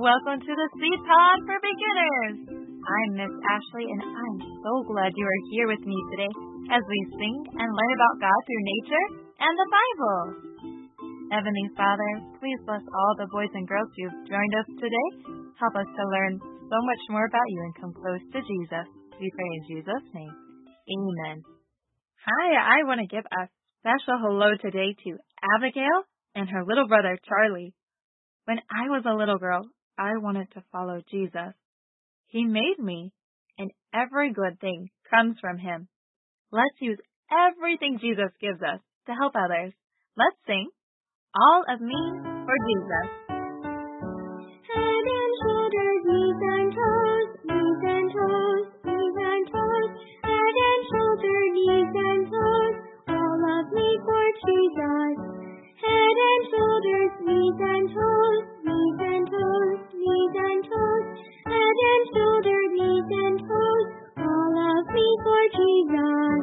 welcome to the Seed Pod for Beginners. I'm Miss Ashley, and I'm so glad you are here with me today as we sing and learn about God through nature and the Bible. Heavenly Father, please bless all the boys and girls who've joined us today. Help us to learn so much more about you and come close to Jesus. We pray in Jesus' name. Amen. Hi, I want to give a special hello today to Abigail and her little brother, Charlie. When I was a little girl, I wanted to follow Jesus. He made me, and every good thing comes from Him. Let's use everything Jesus gives us to help others. Let's sing, All of Me for Jesus. Head and shoulders, knees and toes, knees and toes, knees and toes. Head and shoulders, knees and toes, all of me for Jesus. Head and shoulders, knees and toes, knees and toes, knees and toes. Head and shoulders, knees and toes, all of me for Jesus.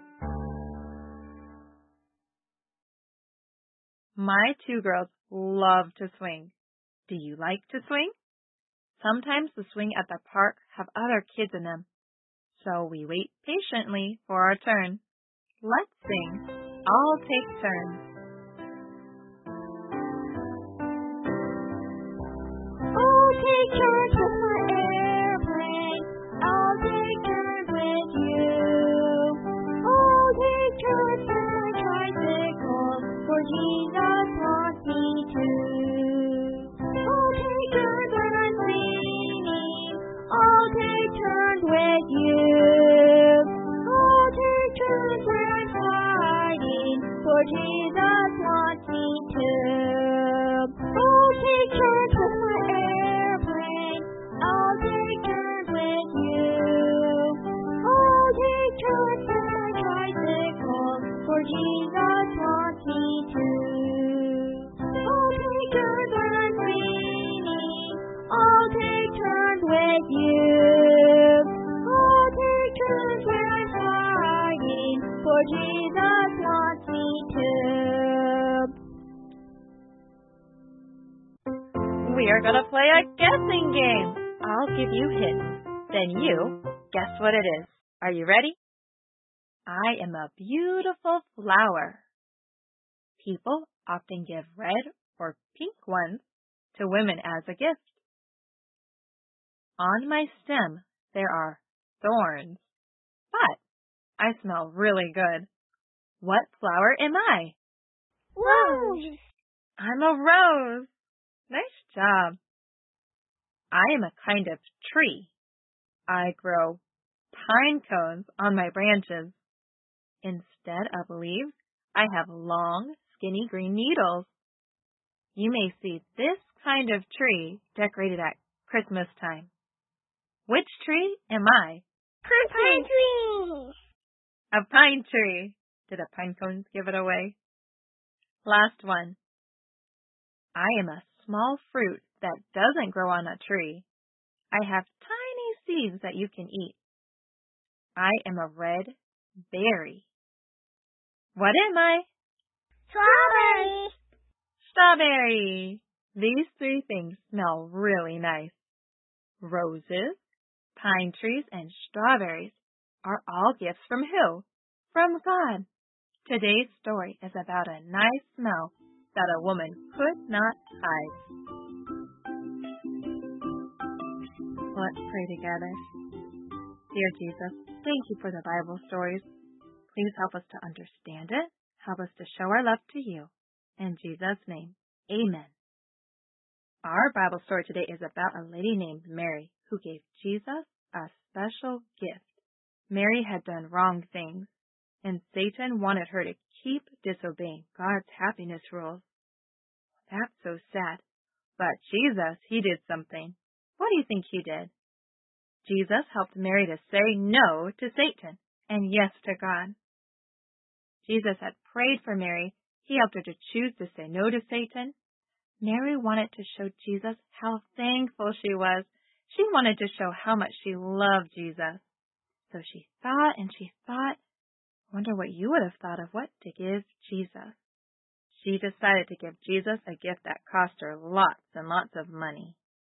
My two girls love to swing. Do you like to swing? Sometimes the swing at the park have other kids in them, so we wait patiently for our turn. Let's sing, I'll take turns. I'll take turns with my airplane. I'll take turns with you. I'll take turns with my tricycle, for Jesus wants me to. I'll take turns when I'm singing. I'll take turns with you. I'll take turns when I'm fighting, for Jesus wants me to. I'll take turns with my airplane. I'll take turns with you. I'll take turns with my tricycle, for Jesus wants me to. I'll take turns when I'm singing. I'll take turns with you. I'll take turns when I'm fighting, for Jesus wants me to. We are going to play a guessing game. I'll give you hints. Then you guess what it is. Are you ready? I am a beautiful flower. People often give red or pink ones to women as a gift. On my stem, there are thorns, but I smell really good. What flower am I? Rose. I'm a rose. Nice job. I am a kind of tree. I grow pine cones on my branches. Instead of leaves, I have long, skinny green needles. You may see this kind of tree decorated at Christmas time. Which tree am I? Pine tree. A pine tree. Did the pine cones give it away? Last one. I am a small fruit that doesn't grow on a tree. I have tiny seeds that you can eat. I am a red berry. What am I? Strawberry. Strawberry. These three things smell really nice. Roses, pine trees, and strawberries are all gifts from who? From God. Today's story is about a nice smell that a woman could not hide. Let's pray together. Dear Jesus, thank you for the Bible stories. Please help us to understand it. Help us to show our love to you. In Jesus' name, amen. Our Bible story today is about a lady named Mary who gave Jesus a special gift. Mary had done wrong things, and Satan wanted her to keep disobeying God's happiness rules. That's so sad. But Jesus, He did something. What do you think He did? Jesus helped Mary to say no to Satan and yes to God. Jesus had prayed for Mary. He helped her to choose to say no to Satan. Mary wanted to show Jesus how thankful she was. She wanted to show how much she loved Jesus. So she thought and she thought, I wonder what you would have thought of what to give Jesus. She decided to give Jesus a gift that cost her lots and lots of money.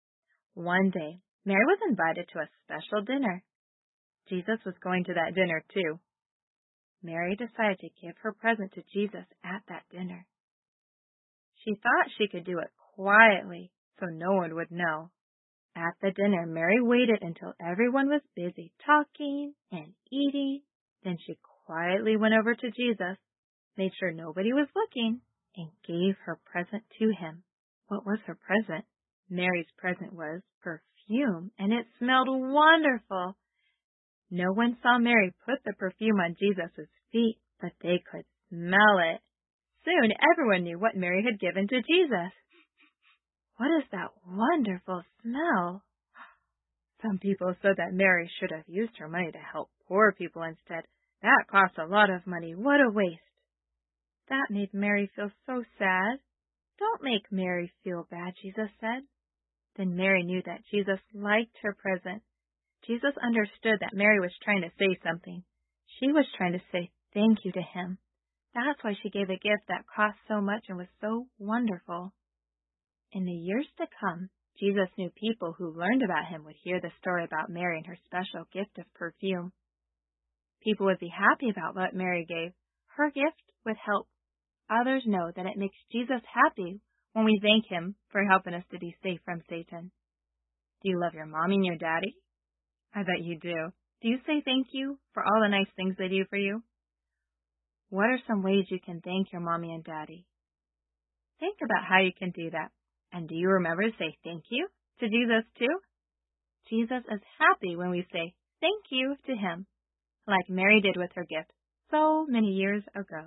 One day, Mary was invited to a special dinner. Jesus was going to that dinner too. Mary decided to give her present to Jesus at that dinner. She thought she could do it quietly so no one would know. At the dinner, Mary waited until everyone was busy talking and eating. Then she quietly went over to Jesus, made sure nobody was looking, and gave her present to him. What was her present? Mary's present was perfume, and it smelled wonderful. No one saw Mary put the perfume on Jesus' feet, but they could smell it. Soon everyone knew what Mary had given to Jesus. What is that wonderful smell? Some people said that Mary should have used her money to help poor people instead. That cost a lot of money. What a waste. That made Mary feel so sad. Don't make Mary feel bad, Jesus said. Then Mary knew that Jesus liked her present. Jesus understood that Mary was trying to say something. She was trying to say thank you to him. That's why she gave a gift that cost so much and was so wonderful. In the years to come, Jesus knew people who learned about him would hear the story about Mary and her special gift of perfume. People would be happy about what Mary gave. Her gift would help others know that it makes Jesus happy when we thank him for helping us to be safe from Satan. Do you love your mommy and your daddy? I bet you do. Do you say thank you for all the nice things they do for you? What are some ways you can thank your mommy and daddy? Think about how you can do that. And do you remember to say thank you to Jesus too? Jesus is happy when we say thank you to him, like Mary did with her gift so many years ago.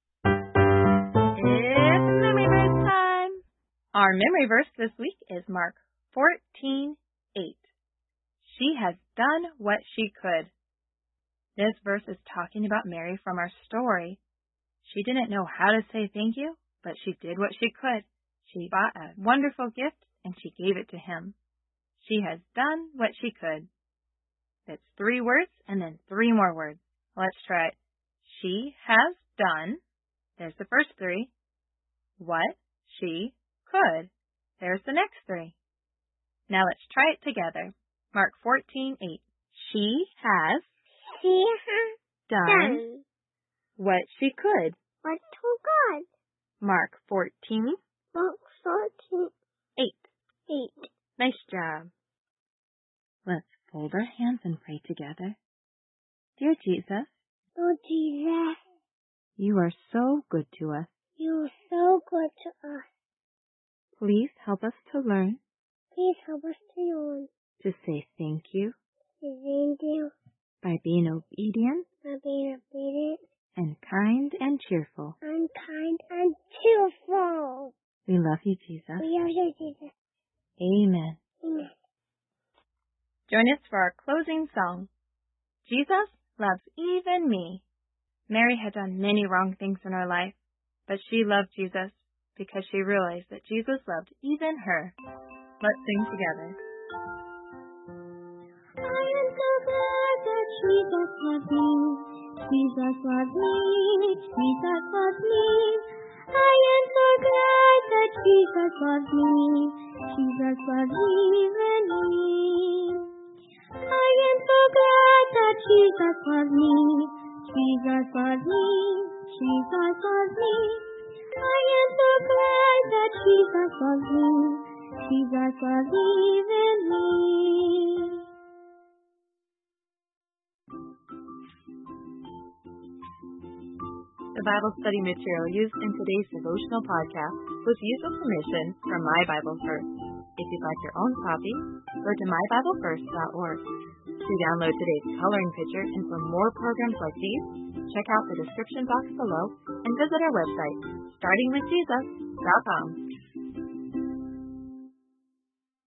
It's Memory Verse time! Our memory verse this week is Mark 14:8. She has done what she could. This verse is talking about Mary from our story. She didn't know how to say thank you, but she did what she could. She bought a wonderful gift and she gave it to him. She has done what she could. It's 3 words and then 3 more words. Let's try it. She has done. There's the first 3. What she could. There's the next 3. Now let's try it together. Mark 14:8. She has done what she could. What too good? Mark 14:8. Mark 14:8. Nice job. Let's fold our hands and pray together. Dear Jesus, Lord Jesus, you are so good to us. you are so good to us. Please help us to learn Please help us to learn to say thank you to thank you by being obedient for being obedient and kind and cheerful. and kind and cheerful. We love you, Jesus. We love you, Jesus. Amen. Amen. Join us for our closing song. Jesus loves even me. Mary had done many wrong things in her life, but she loved Jesus because she realized that Jesus loved even her. Let's sing together. I am so glad that Jesus loves me. Jesus loves me. Jesus loves me. I am so glad that Jesus loves me. Jesus loves even me. I am so glad that Jesus loves me. Jesus loves me. Jesus loves me. I am so glad that Jesus loves me. Jesus loves even me. The Bible study material used in today's devotional podcast was used with permission from My Bible First. If you'd like your own copy, go to mybiblefirst.org. To download today's coloring picture and for more programs like these, check out the description box below and visit our website, startingwithjesus.com.